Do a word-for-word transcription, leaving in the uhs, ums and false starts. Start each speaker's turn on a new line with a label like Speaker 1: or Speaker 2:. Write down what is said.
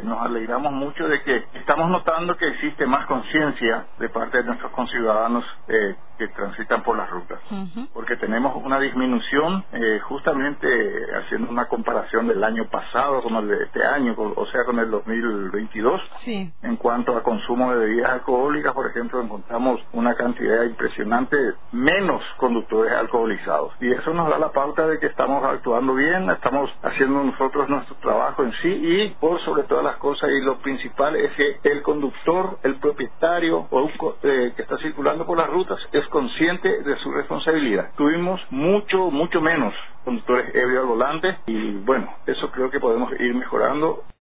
Speaker 1: nos alegramos mucho de que estamos notando que existe más conciencia de parte de nuestros conciudadanos eh, que transitan por las rutas, uh-huh. porque tenemos una disminución, eh, justamente haciendo una comparación del año pasado con el de este año, o sea, con el dos mil veintidós,
Speaker 2: sí.
Speaker 1: En cuanto a consumo de bebidas alcohólicas, por ejemplo, encontramos una cantidad impresionante menos conductores alcoholizados, y eso nos da la pauta de que estamos actuando bien, estamos haciendo nosotros nuestro trabajo en sí, y por sobre todas las cosas, y lo principal es que el conductor, el propietario o un, eh, que está circulando por las rutas es consciente de su responsabilidad. Tuvimos mucho, mucho menos conductores ebrios al volante, y bueno, eso creo que podemos ir mejorando.